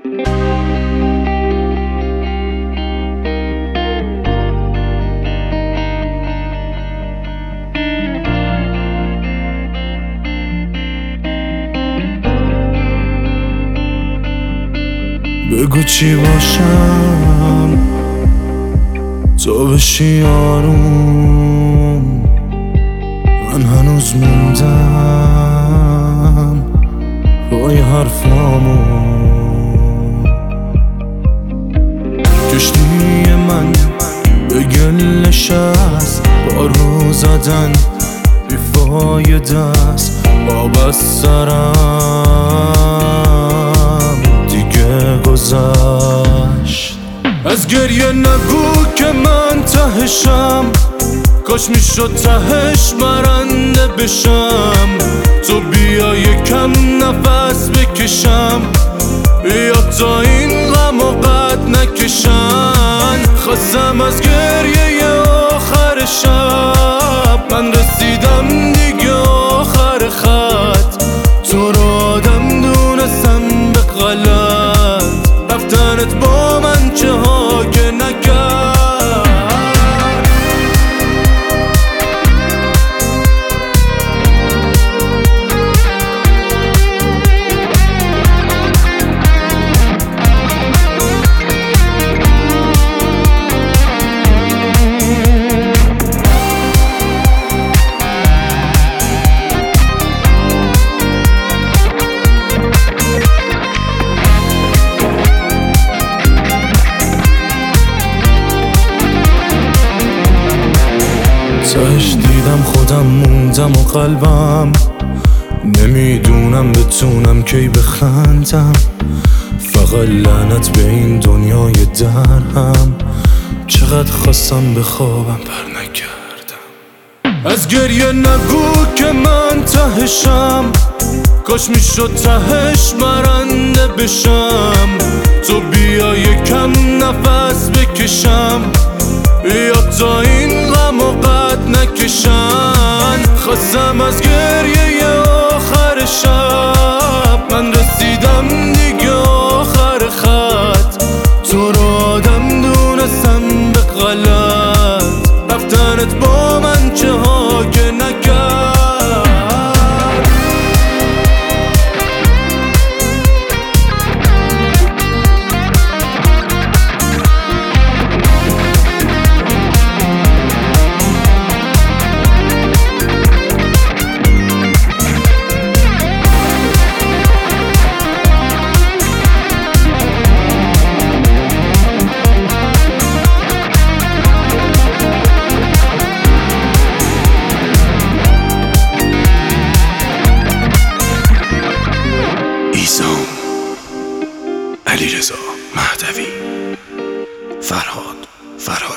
بگو چی باشم تو بشی آروم، من هنوز موندم پای حرفامون. کشتی من به گل نشست، پارو زدن بیفایده است، آب از سرم دیگه گذشت. از گریه نگو که من تهشم، کاش میشد تهش برنده بشم. تو بیا یکم نفس بکشم، بیا تا این غم و قد نکشن. خواستم از گریه آخر شب، من رسیدم دیگه آخر خط. تو رو آدم دونستم به غلط، رفتنت با من چه ها که نکرد. تهش دیدم خودم موندم و قلبم، نمیدونم بتونم کی بخندم. فقط لعنت به این دنیای درهم، چقدر خواستم بخوابم پر نکردم. از گریه نگو که من تهشم، کاش میشد تهش برنده بشم. تو بیا یکم نفس بکشم، بیا تا این غم و قد نکشن. خواستم از گریه آخر شب، من رسیدم دیگه آخر خط. تو رو آدم دونستم به غلط، رفتنت با من چه ها که نکرد. علیرضا مهدوی، فرهاد